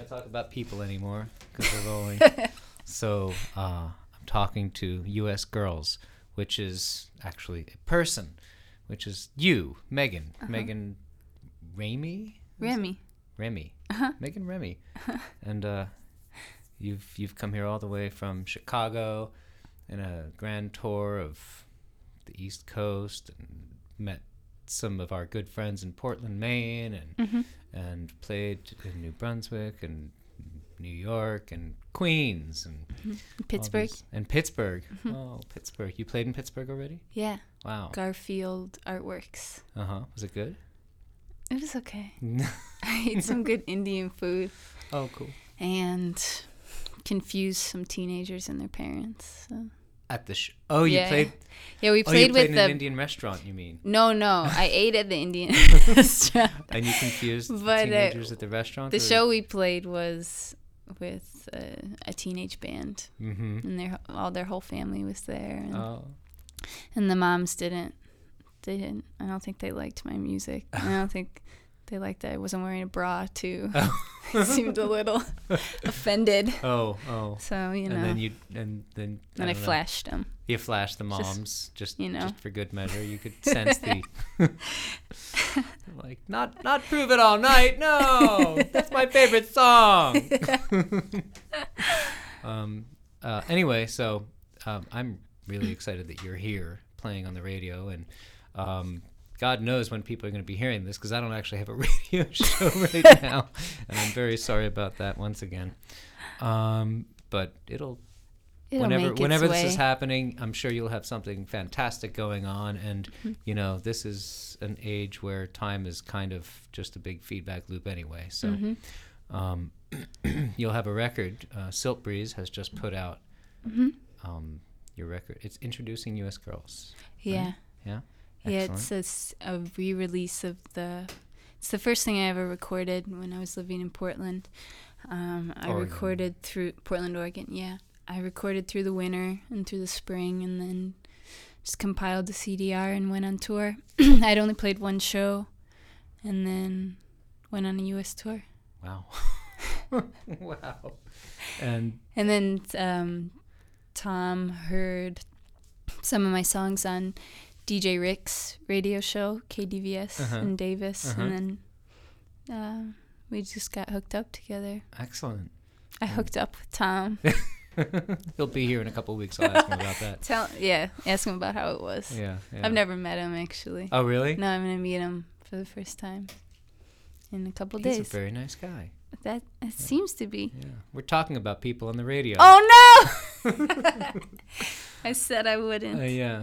talk about people anymore because we're rolling. So I'm talking to U.S. Girls, which is actually a person, which is you, Megan. Megan Remy? Remy. Megan Remy. And you've come here all the way from Chicago in a grand tour of the East Coast and met some of our good friends in Portland, Maine, and played in New Brunswick and New York and Queens and Pittsburgh. And Pittsburgh. Oh, Pittsburgh. You played in Pittsburgh already? Yeah. Wow. Garfield Artworks. Was it good? It was okay. I ate some good Indian food. Oh, cool. And confused some teenagers and their parents. So. At the you played? Yeah, we played with in an Indian restaurant, you mean? No. I ate at the Indian restaurant. And you confused the teenagers at the restaurant? The show we played was with a teenage band. And their whole family was there. And the moms didn't. I don't think they liked my music. I don't think they liked that I wasn't wearing a bra, too. They seemed a little offended. Oh. So, you know. And then I flashed them. You flashed the moms just for good measure. You could sense the like not Prove It All Night. No, that's my favorite song. Anyway, so I'm really excited that you're here playing on the radio, and God knows when people are going to be hearing this, because I don't actually have a radio show right now, and I'm very sorry about that once again. But it'll whenever this is happening, I'm sure you'll have something fantastic going on, and this is an age where time is kind of just a big feedback loop anyway. So you'll have a record. Silk Breeze has just put out your record. It's introducing U.S. Girls. Yeah. Right? Yeah. Excellent. Yeah, it's a re-release of it's the first thing I ever recorded when I was living in Portland. I recorded through Portland, Oregon. Yeah, I recorded through the winter and through the spring, and then just compiled the CDR and went on tour. I'd only played one show, and then went on a U.S. tour. Wow. Wow. And then Tom heard some of my songs on DJ Rick's radio show, KDVS in Davis, and then we just got hooked up together. Excellent. I hooked up with Tom. He'll be here in a couple of weeks. I'll ask him about that. Ask him about how it was. Yeah. I've never met him, actually. Oh, really? No, I'm going to meet him for the first time in a couple days. He's a very nice guy. It seems to be. Yeah. We're talking about people on the radio. Oh, no! I said I wouldn't. Yeah.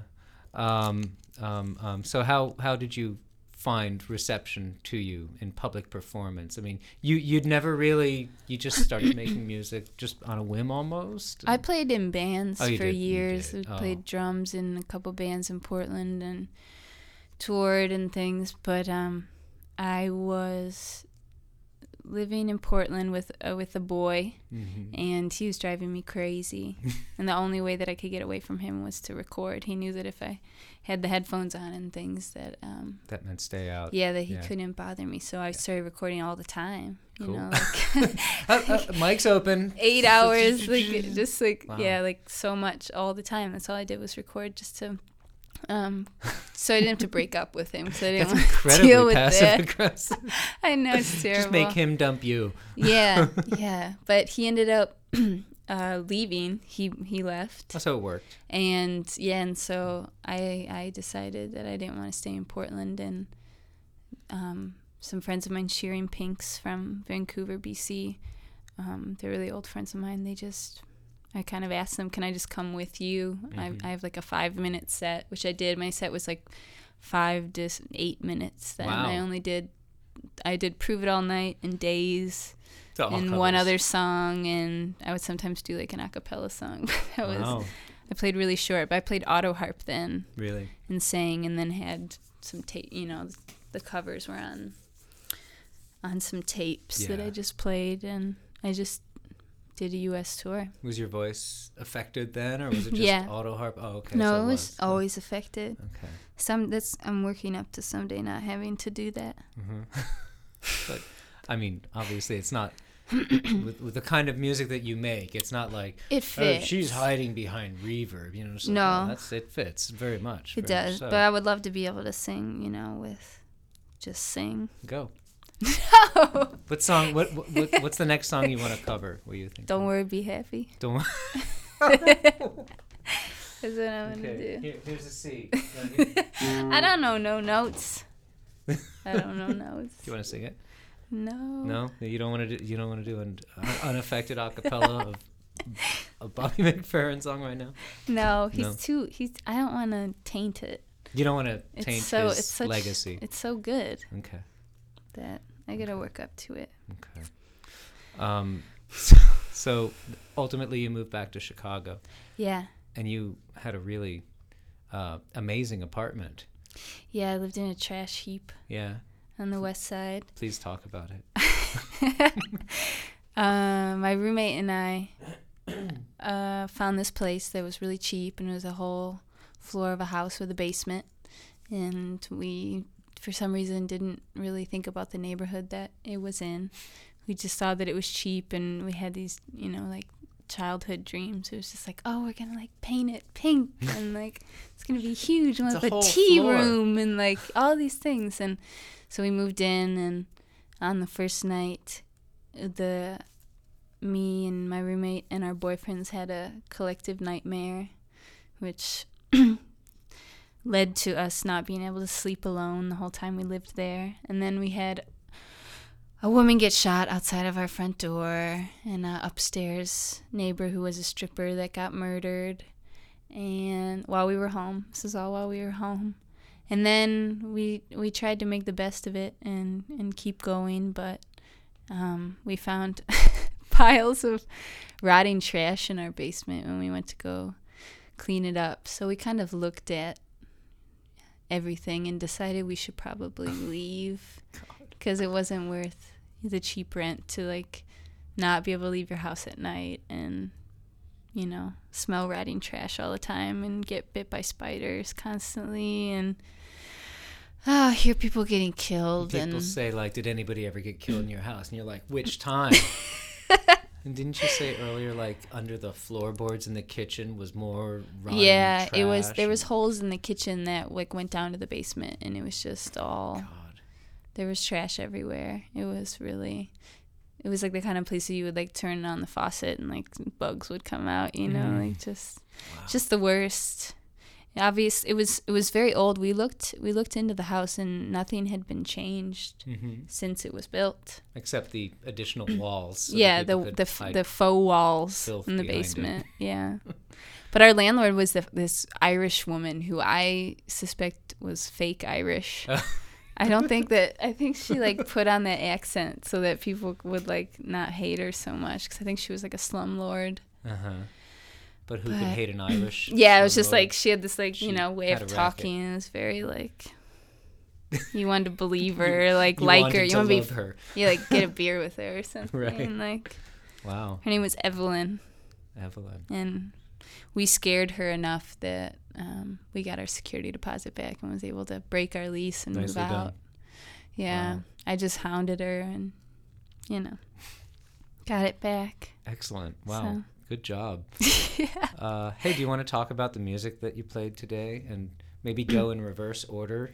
So how did you find reception to you in public performance? I mean, you'd never really, you just started making music just on a whim almost? I played in bands for years. I played drums in a couple bands in Portland and toured and things, but I was living in Portland with a boy, and he was driving me crazy. And the only way that I could get away from him was to record. He knew that if I had the headphones on and things that meant stay out. Yeah, that he couldn't bother me. So I started recording all the time. You cool. know, like mic's open. 8 hours, Wow. like so much all the time. That's all I did was record just to. So I didn't have to break up with him because I didn't want to deal with passive aggressive. I know, it's terrible. Just make him dump you. Yeah. But he ended up leaving. He left. That's how it worked. And so I decided that I didn't want to stay in Portland, and some friends of mine, Shearing Pinks from Vancouver, BC, they're really old friends of mine. I kind of asked them, can I just come with you? I have like a 5-minute set, which I did. My set was like 5 to 8 minutes. Then wow. I did Prove It All Night and Days and covers. One other song, and I would sometimes do like an a cappella song. I played really short, but I played auto harp then. Really? And sang, and then had some tape, the covers were on some tapes that I just played, and I just did a U.S. tour. Was your voice affected then, or was it just auto harp? Oh, okay. No, so it was always affected. Okay. I'm working up to someday not having to do that. But I mean, obviously, it's not with the kind of music that you make. It's not like It fits. she's hiding behind reverb. You know, so No. it fits very much. It very much does, so. but I would love to be able to sing, with just sing. Go. No. What song? What's the next song you want to cover? What do you think? Don't worry, be happy. Don't. That's what I'm gonna do. Here's a C. I don't know no notes. I don't know notes. Do you want to sing it? No. No, you don't want to do. You don't want to do an unaffected acapella of a Bobby McFerrin song right now. No, he's. I don't want to taint it. You don't want to taint his legacy. It's so good Okay. that I gotta work up to it. Okay. So ultimately, you moved back to Chicago. Yeah. And you had a really amazing apartment. Yeah, I lived in a trash heap. Yeah. On the west side. Please talk about it. My roommate and I found this place that was really cheap, and it was a whole floor of a house with a basement. And we, for some reason, didn't really think about the neighborhood that it was in. We just saw that it was cheap, and we had these, childhood dreams. It was just like, oh, we're gonna paint it pink, and it's gonna be huge, and we'll have a tea room, and all these things. And so we moved in, and on the first night, me and my roommate and our boyfriends had a collective nightmare, which led to us not being able to sleep alone the whole time we lived there. And then we had a woman get shot outside of our front door, and an upstairs neighbor who was a stripper that got murdered. And while we were home, this is all while we were home. And then we tried to make the best of it and keep going, but we found piles of rotting trash in our basement when we went to go clean it up. So we kind of looked at everything and decided we should probably leave, because it wasn't worth the cheap rent to not be able to leave your house at night and smell rotting trash all the time and get bit by spiders constantly and hear people getting killed. People say did anybody ever get killed in your house? And you're like, which time? And didn't you say earlier under the floorboards in the kitchen was more rotting trash? It was. There was holes in the kitchen that went down to the basement, and it was just all. God. There was trash everywhere. It was the kind of place that you would turn on the faucet and bugs would come out. Wow. Just the worst. Obvious. It was very old. We looked into the house, and nothing had been changed since it was built, except the additional walls. So the faux walls in the basement. Yeah. But our landlord was this Irish woman who I suspect was fake Irish. I think she put on that accent so that people would not hate her so much, because I think she was a slumlord. But who could hate an Irish? Yeah, it was just she had this way of talking. It was very you wanted to believe her, you like her. You want to love her. You get a beer with her or something. Right. And wow. Her name was Evelyn. Evelyn. And we scared her enough that we got our security deposit back and was able to break our lease and move out. Done. Yeah. Wow. I just hounded her and, got it back. Excellent. Wow. So. Good job. Yeah. Hey, do you want to talk about the music that you played today and maybe go in reverse order?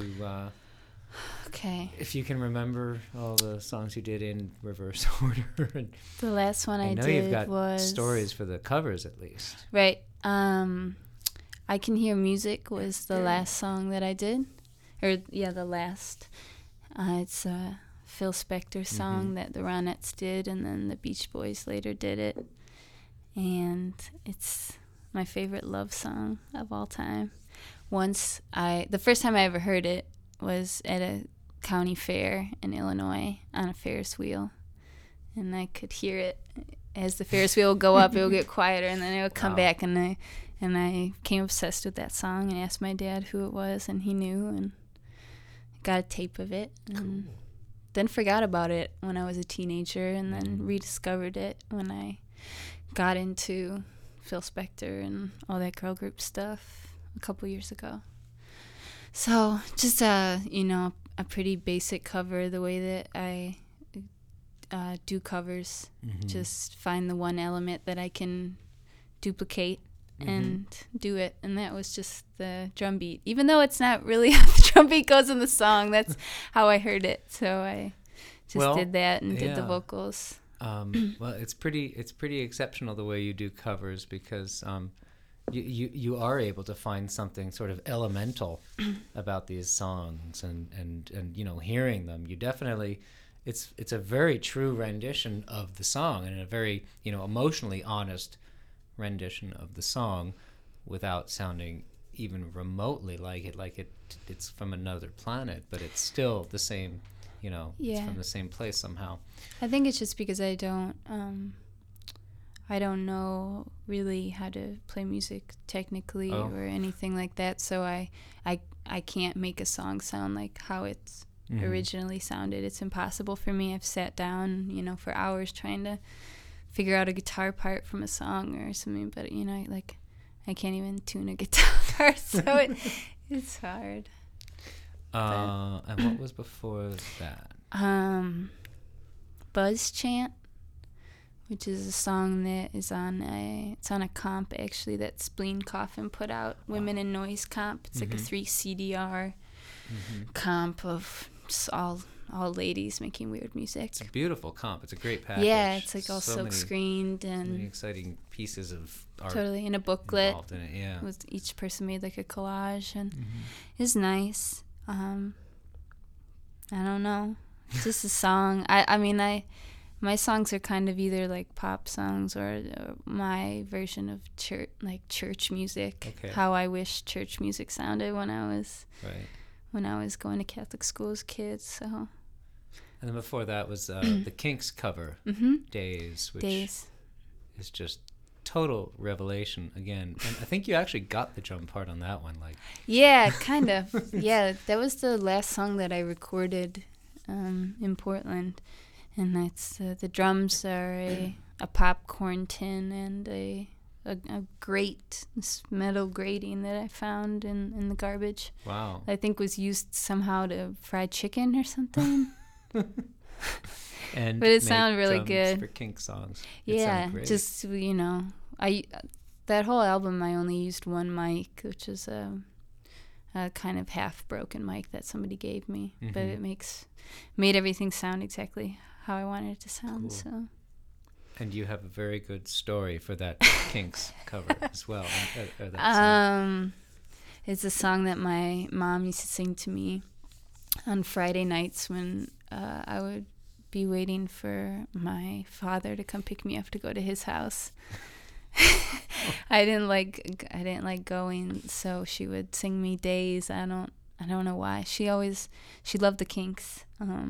Okay. If you can remember all the songs you did in reverse order. The last one I know did you've got was stories for the covers at least. Right. I Can Hear Music was the last song that I did. The last. It's a Phil Spector song that the Ronettes did, and then the Beach Boys later did it. And it's my favorite love song of all time. The first time I ever heard it was at a county fair in Illinois on a Ferris wheel. And I could hear it. As the Ferris wheel would go up, it would get quieter, and then it would come back, and I became obsessed with that song and asked my dad who it was, and he knew, and got a tape of it. And then forgot about it when I was a teenager, and then rediscovered it when I got into Phil Spector and all that girl group stuff a couple years ago. So just a pretty basic cover, the way that I do covers. Mm-hmm. Just find the one element that I can duplicate and do it. And that was just the drum beat. Even though it's not really how the drum beat goes in the song, that's how I heard it. So I just did that and did the vocals. Well, it's pretty exceptional the way you do covers, because you are able to find something sort of elemental about these songs, and you know, hearing them, you definitely, it's a very true rendition of the song, and a very, you know, emotionally honest rendition of the song, without sounding even remotely like it's from another planet, but it's still the same, you know, it's from the same place somehow. I think it's just because I don't know really how to play music technically or anything like that, so I can't make a song sound like how it's originally sounded. It's impossible for me. I've sat down, you know, for hours trying to figure out a guitar part from a song or something, but, you know, like, I can't even tune a guitar, so it's hard. And what was before that? Buzz Chant, which is a song that is on a comp, actually, that Spleen Coffin put out, Women in Noise comp. It's like a 3 CDR comp of just all ladies making weird music. It's a beautiful comp. It's a great package. Yeah, it's like all silk screened and many exciting pieces of art. Totally, in a booklet. Involved in it, yeah. With each person made like a collage, and it's nice. I don't know. It's just a song. I mean, my songs are kind of either like pop songs or my version of church music. Okay. How I wish church music sounded when I was going to Catholic school as a kid. So. And then before that was the Kinks cover, Days, which is just total revelation again. And I think you actually got the drum part on that one, like. Yeah, kind of. Yeah, that was the last song that I recorded in Portland, and that's the drums are a popcorn tin and a grate, this metal grating that I found in the garbage. Wow. I think was used somehow to fry chicken or something. And but it sounded really good for Kink songs. Yeah, just, you know, that whole album I only used one mic, which is a kind of half broken mic that somebody gave me, but it made everything sound exactly how I wanted it to sound. Cool. So. And you have a very good story for that Kinks cover as well. Or that song. It's a song that my mom used to sing to me on Friday nights when I would be waiting for my father to come pick me up to go to his house. I didn't like going, so she would sing me Days. I don't know why. She loved the Kinks,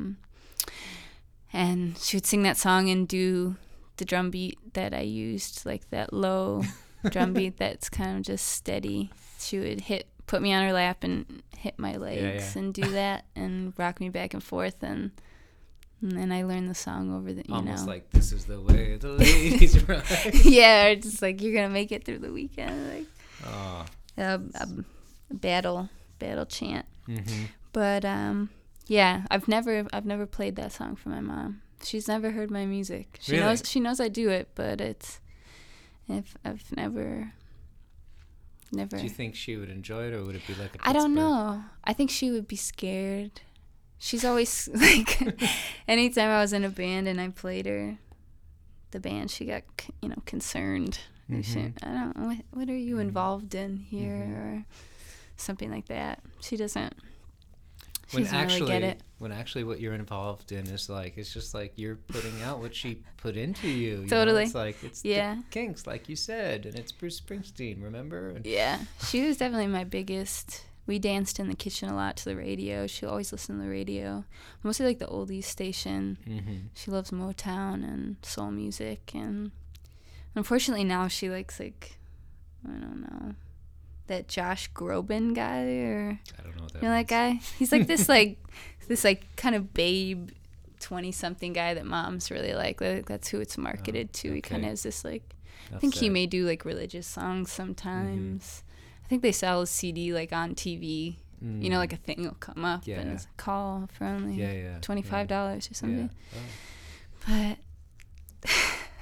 and she would sing that song and do the drum beat that I used, like that low drum beat that's kind of just steady. She would put me on her lap and hit my legs and do that and rock me back and forth, and then I learned the song over the, almost like This Is the Way the Ladies Ride. Yeah, or just like, you're gonna make it through the weekend, like battle chant. But yeah, I've never played that song for my mom. She's never heard my music. She knows I do it, but I've never. Do you think she would enjoy it, or would it be like a Pittsburgh? I don't know. I think she would be scared. She's always like, anytime I was in a band and I played her the band, she got concerned. She, I don't know, what are you involved in here, or something like that. She doesn't. She doesn't really get it. When actually what you're involved in is like, it's just like you're putting out what she put into you. Totally. It's like, it's the Kinks, like you said, and it's Bruce Springsteen, remember? And yeah, she was definitely my biggest. We danced in the kitchen a lot to the radio. She always listened to the radio, mostly like the oldies station. She loves Motown and soul music, and unfortunately now she likes, like, I don't know, that Josh Groban guy, or I don't know what that that guy. He's like this kind of babe 20-something guy that moms really like. That's who it's marketed to. Okay. He kind of has this like, I think he may do like religious songs sometimes. I think they sell a CD like on TV. Like a thing will come up and it's a call for only $25 or something.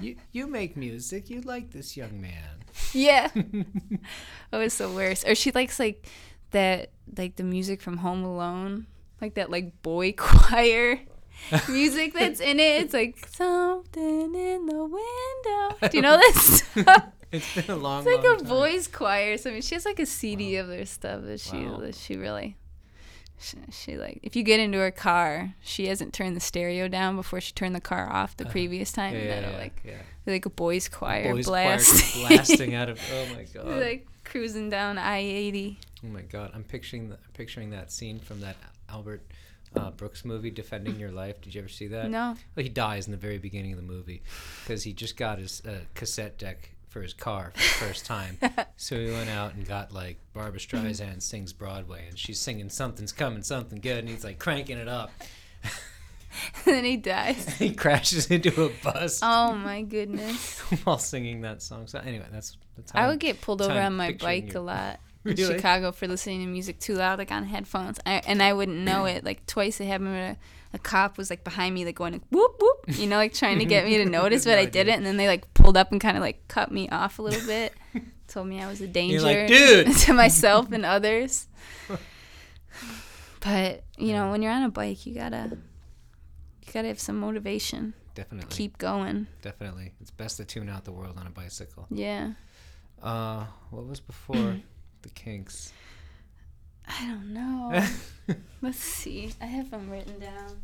You make music. You like this young man. Yeah. That was the worst. Or she likes like that, like the music from Home Alone, like that like boy choir music that's in it. It's like something in the window. Do you know this? It's been a long. It's like long a time. boys choir. So I mean, she has like a CD Wow. of their stuff that Wow. she really. She like, if you get into her car, she hasn't turned the stereo down before she turned the car off the previous time. and that'll like a boys choir Boys blast. choir blasting out of. Oh my god. Like cruising down I-80. Oh my god. I'm picturing that scene from that Albert Brooks movie, Defending Your Life. Did you ever see that? No. Well, he dies in the very beginning of the movie because he just got his cassette deck for his car for the first time. So he went out and got like Barbra Streisand sings Broadway, and she's singing Something's Coming, Something Good, and he's like cranking it up. And then he dies. He crashes into a bus Oh my goodness. while singing that song. So anyway, that's how I would get pulled over I'm on my picturing bike you. a lot in Really? Chicago for listening to music too loud, like on headphones. And I wouldn't know it. Like twice it happened when a cop was like behind me, like going like, whoop whoop, you know, like trying to get me to notice, but No I idea. didn't. And then they like pulled up and kind of like cut me off a little bit, told me I was a danger like, "Dude!" to myself and others. But you know, when you're on a bike, you gotta have some motivation. Definitely. Keep going. Definitely. It's best to tune out the world on a bicycle. Yeah. What was before the Kinks? I don't know. Let's see. I have them written down.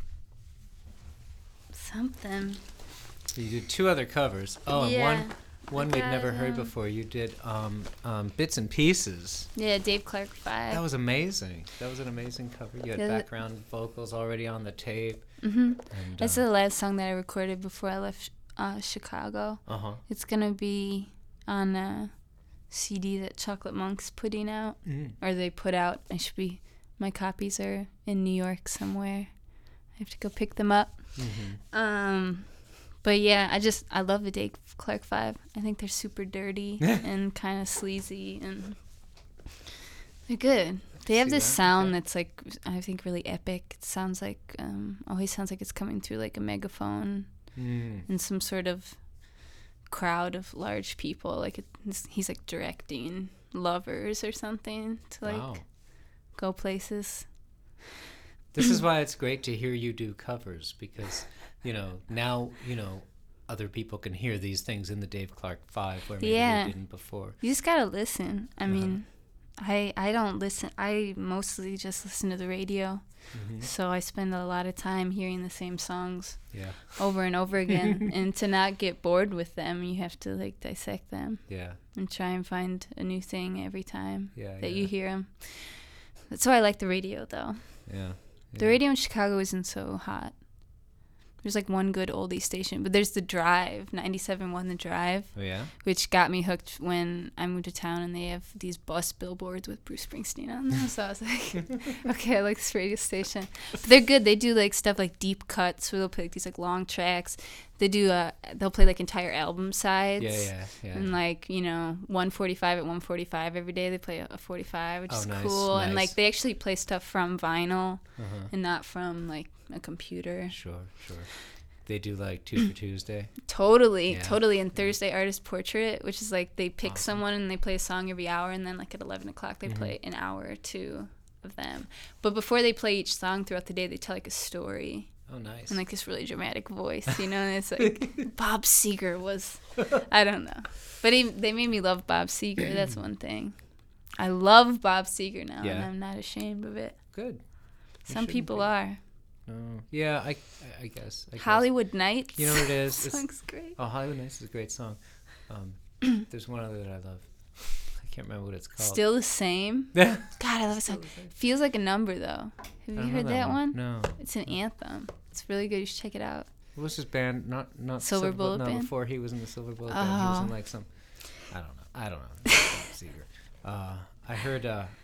Something. You did two other covers. Oh, Yeah. and one we'd got, never heard before. You did Bits and Pieces. Yeah, Dave Clark 5. That was amazing. That was an amazing cover. You had Yeah, background vocals already on the tape. Mm-hmm. And, That's the last song that I recorded before I left Chicago. uh-huh. It's going to be on a CD that Chocolate Monk's putting out. Mm. Or they put out. My copies are in New York somewhere. I have to go pick them up. Mm-hmm. But yeah, I love the Dave Clark 5. I think they're super dirty and kind of sleazy, and they're good. They have see this that, sound okay. that's like, I think, really epic. It sounds like, always sounds like it's coming through like a megaphone Mm. and some sort of crowd of large people. Like he's like directing lovers or something to like Wow. go places. This is why it's great to hear you do covers, because, now, other people can hear these things in the Dave Clark 5 where maybe Yeah. they didn't before. You just gotta listen. I mean, I don't listen. I mostly just listen to the radio. Mm-hmm. So I spend a lot of time hearing the same songs Yeah. over and over again. And to not get bored with them, you have to like dissect them Yeah. and try and find a new thing every time Yeah. that yeah. you hear them. That's why I like the radio, though. Yeah. The radio in Chicago isn't so hot. There's like one good oldie station, but there's The Drive, 97.1 The Drive, Oh, yeah? which got me hooked when I moved to town, and they have these bus billboards with Bruce Springsteen on them. So I was like, okay, I like this radio station. But they're good. They do like stuff like deep cuts where they'll play like these like long tracks. They do they'll play like entire album sides. Yeah. And like 145 at 145 every day they play a 45, which is nice, cool. And nice. like they actually play stuff from vinyl Uh-huh. and not from like a computer. Sure. They do like Two for Tuesday. Totally. Yeah. And Thursday Artist Portrait, which is like they pick Awesome. someone and they play a song every hour, and then like at 11 o'clock they play an hour or two of them. But before they play each song throughout the day, they tell like a story Oh, nice. in like this really dramatic voice, and it's like Bob Seger was, I don't know. But they made me love Bob Seger. That's one thing. I love Bob Seger now, and Yeah. I'm not ashamed of it. Good. You Some shouldn't people be. are. No. Yeah, I guess. Hollywood Nights. You know what it is? That song's great. Oh, Hollywood Nights is a great song. There's one other that I love. I can't remember what it's called. Still the Same. Yeah. God, I love that song. Feels Like a Number, though. Have I you don't know heard that one? No. It's an anthem. It's really good. You should check it out. What was his band? Not Silver Bullet no, Band? before he was in the Silver Bullet Band, he was in Oh. like some. I don't know. Seeger. I heard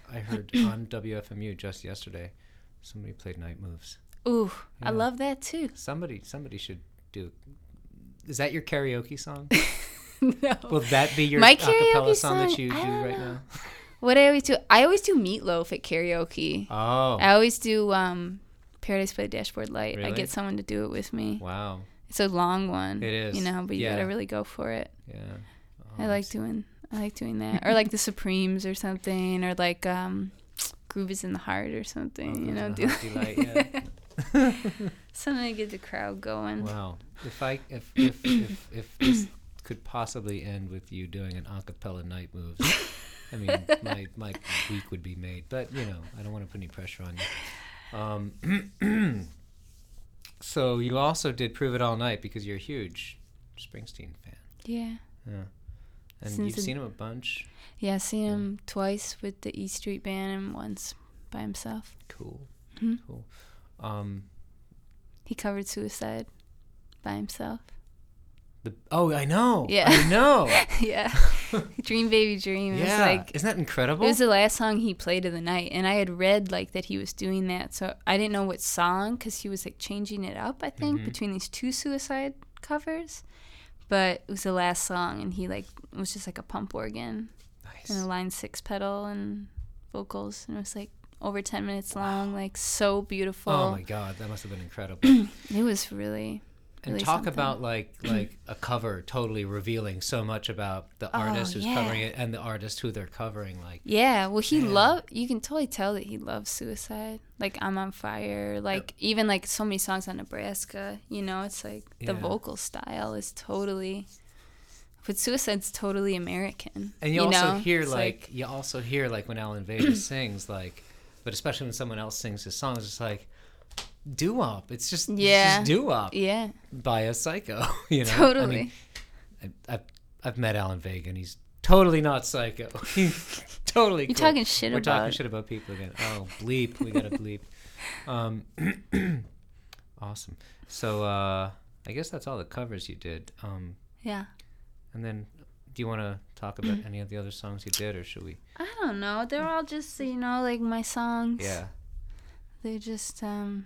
on WFMU just yesterday, somebody played Night Moves. Ooh, Yeah. I love that too. Somebody should do. Is that your karaoke song? No. Will that be your My acapella karaoke song that song? you do I don't right know. now? What I always do Meatloaf at karaoke. Oh, I always do Paradise by the Dashboard Light. I Really? get someone to do it with me. wow. It's a long one. It is. But you gotta really go for it. Yeah. I like doing that, or like the Supremes or something, or like Groove Is in the Heart or something. Delight, yeah. Something to get the crowd going. Wow. If this could possibly end with you doing an a cappella night moves, I mean, my week would be made. But I don't want to put any pressure on you. So you also did Prove It All Night because you're a huge Springsteen fan. Yeah. Yeah. And you've seen him a bunch? Yeah, I've seen him twice with the E Street Band and once by himself. Cool. Mm-hmm. Cool. He covered Suicide by himself. I know. Yeah. I know. Yeah. Dream Baby Dream. It was like, isn't that incredible? It was the last song he played of the night, and I had read like that he was doing that, so I didn't know what song because he was like changing it up, I think, between these two Suicide covers. But it was the last song, and he like it was just like a pump organ, Nice. And a line 6 pedal and vocals, and it was like over 10 minutes long, like so beautiful. Oh my God, that must have been incredible. It was really. And talk something. about like a cover totally revealing so much about the artist who's covering it and the artist who they're covering. Like, yeah, well, you can totally tell that he loves Suicide. Like I'm on Fire, like even like so many songs on Nebraska. It's like the vocal style is totally. But Suicide's totally American. And you also hear when Alan Vega sings, like, but especially when someone else sings his songs, it's like doo-wop. It's just doo-wop. Yeah. By a psycho, Totally. I mean, I've met Alan Vega, and he's totally not psycho. He's totally You're cool. talking shit We're about talking shit about people again. Oh, bleep. We got to bleep. Awesome. So I guess that's all the covers you did. Yeah. And then do you want to talk about any of the other songs you did, or should we? I don't know. They're all just, like my songs. Yeah. They're just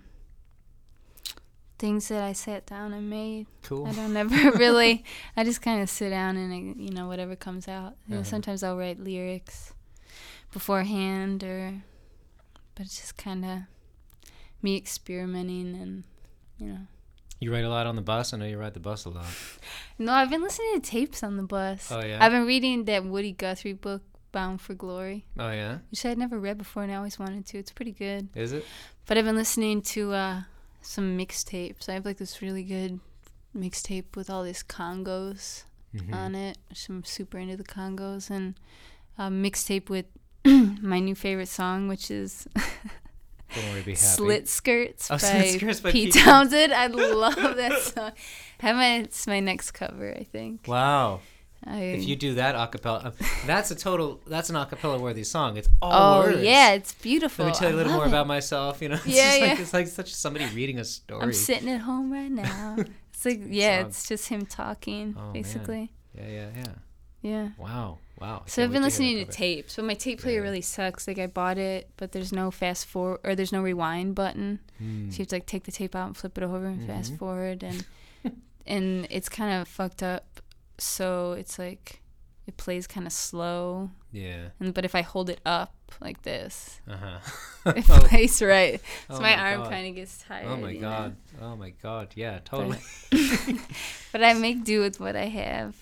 things that I sat down and made. Cool. I don't ever really, I just kind of sit down and, whatever comes out. Sometimes I'll write lyrics beforehand, but it's just kind of me experimenting and, You write a lot on the bus? I know you ride the bus a lot. No, I've been listening to tapes on the bus. Oh, yeah? I've been reading that Woody Guthrie book, Bound for Glory. Oh, yeah? Which I'd never read before and I always wanted to. It's pretty good. Is it? But I've been listening to some mixtapes. I have like this really good mixtape with all these congos on it. I'm super into the congos. And a mixtape with my new favorite song, which is Don't Worry, Be Happy. Slit Skirts by Pete Townsend. I love that song. It's my next cover, I think. Wow. If you do that acapella, that's an acapella worthy song. It's all words. Oh yeah, it's beautiful. Let me tell you a little more about myself. It's like such somebody reading a story. I'm sitting at home right now. It's like it's just him talking basically. Man. Yeah. Yeah. Wow. So I've been listening to tapes, but my tape player really sucks. Like I bought it, but there's no fast forward or there's no rewind button. So you have to like take the tape out and flip it over and fast forward, and it's kind of fucked up. So it's like it plays kind of slow. Yeah. But if I hold it up like this, it plays right. So my arm kind of gets tired. Oh my god. Oh my god. Yeah, totally. But I make do with what I have.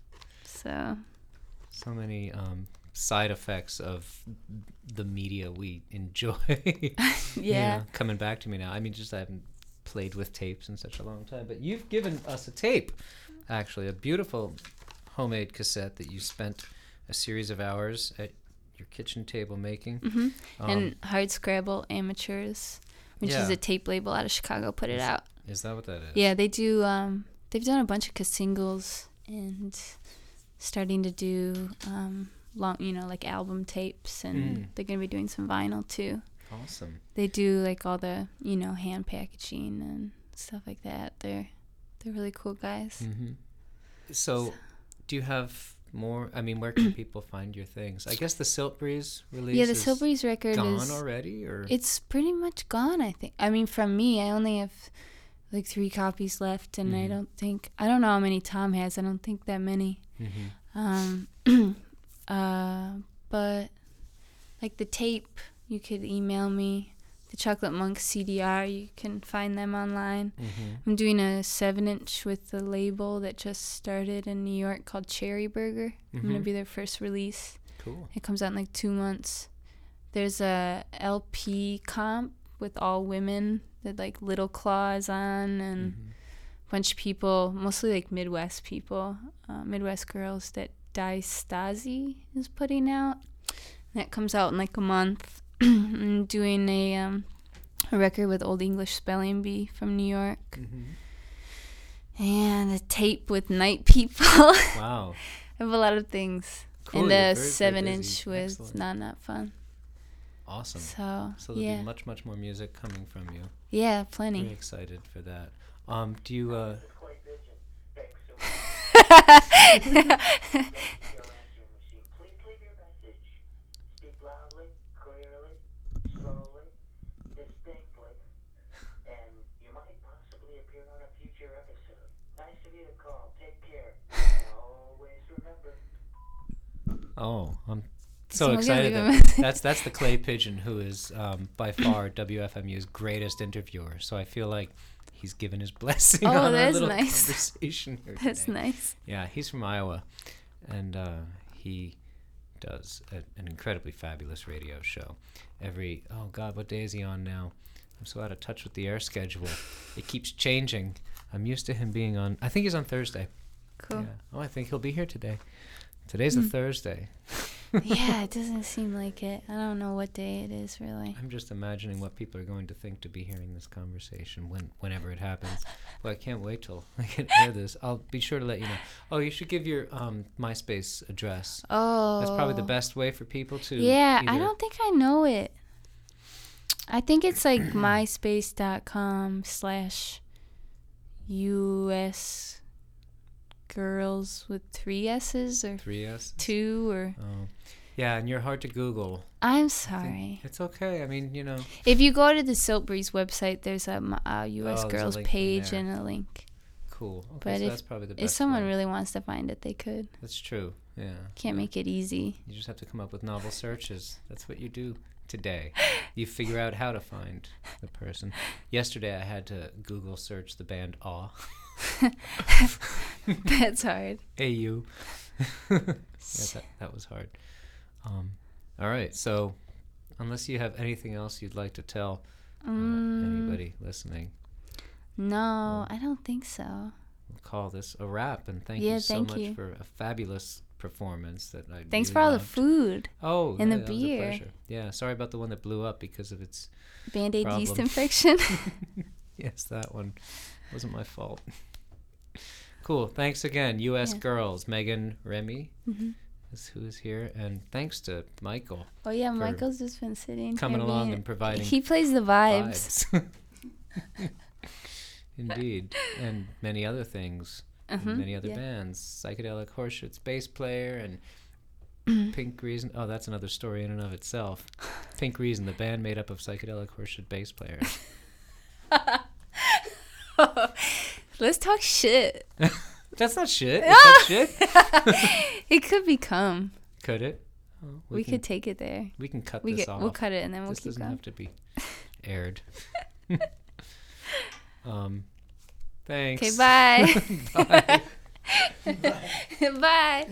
So many side effects of the media we enjoy. Yeah. Coming back to me now. I mean, just I haven't played with tapes in such a long time, but you've given us a tape. Actually, a beautiful homemade cassette that you spent a series of hours at your kitchen table making. And Hard Scrabble Amateurs, which is a tape label out of Chicago, put it out. Is that what that is? Yeah, they do. They've done a bunch of singles and starting to do long, like album tapes, and they're gonna be doing some vinyl too. Awesome. They do like all the hand packaging and stuff like that. They're really cool guys. So, do you have more? I mean, where can people find your things? I guess the Silt Breeze release. Yeah, the Silt Breeze record is gone already, or it's pretty much gone. I think. I mean, from me, I only have like 3 copies left, and I don't know how many Tom has. I don't think that many. But like the tape, you could email me the Chocolate Monk CDR. You can find them online. Mm-hmm. I'm doing a 7-inch with a label that just started in New York called Cherry Burger. I'm going to Mhm. be their first release. Cool. It comes out in like 2 months. There's a LP comp with all women with like little claws on and Mhm. a bunch of people, mostly like Midwest people, Midwest girls that Stasi is putting out. That comes out in like a month. I'm doing a record with Old English Spelling Bee from New York. Mhm. And a tape with Night People. I Wow. have a lot of things. Cool. And You're a very, very 7-inch busy. with Excellent. Not Fun. Awesome. So So there'll yeah. be much, much more music coming from you. Yeah, Very plenty. excited for that. Do you, oh, I'm so Someone gonna excited. leave a That, message. that's the Clay Pigeon, who is by far WFMU's greatest interviewer. So I feel like he's given his blessing Oh, on our that's little nice. conversation here That's today. nice. Yeah, he's from Iowa, and he does an incredibly fabulous radio show. Oh God, what day is he on now? I'm so out of touch with the air schedule. It keeps changing. I'm used to him being on. I think he's on Thursday. Cool. Yeah. Oh, I think he'll be here today. Today's a Thursday. Yeah, it doesn't seem like it. I don't know what day it is, really. I'm just imagining what people are going to think to be hearing this conversation whenever it happens. Well, I can't wait till I can air this. I'll be sure to let you know. Oh, you should give your MySpace address. Oh. That's probably the best way for people to. Yeah, I either- don't think I know it. I think it's like myspace.com/US girls with 3 S's or 3S. 2 or. Oh, yeah, and you're hard to Google. I'm I sorry. think it's okay. I mean, you know. If you go to the Silk Breeze website, there's a US there's a girls link from page there. and a link. Cool. Okay, But so if- that's probably the best. If someone way. really wants to find it, they could. That's true. Yeah. Can't make it easy. You just have to come up with novel searches. That's what you do today. You figure out how to find the person. Yesterday, I had to Google search the band Awe. That's hard. AU. Yeah, that was hard. All right. So, unless you have anything else you'd like to tell anybody listening, No, I don't think so. we'll call this a wrap. And thank Yeah, you so thank much you. for a fabulous performance that I Thanks really for all the loved. food. Oh, and yeah, the that was a beer. pleasure. Yeah, sorry about the one that blew up because of its. Band-Aid yeast Problem. infection. Yes, that one wasn't my fault. Cool. Thanks again, U.S. Yeah. Girls. Megan Remy Mhm. is who is here, and thanks to Michael Oh yeah, For Michael's just been sitting coming here along being- and providing He plays the vibes. vibes. Indeed, and many other things, and Mhm, many other yeah. bands. Psychedelic Horseshit's bass player and Pink Reason. Oh, that's another story in and of itself. Pink Reason, the band made up of Psychedelic Horseshit bass players. Let's talk shit. That's not shit. Is that shit? It could become. Could it? Oh, We could take it there. We can cut We'll this off. cut it and then we'll This keep doesn't going. have to be aired. Thanks. Okay, bye. Bye. Bye.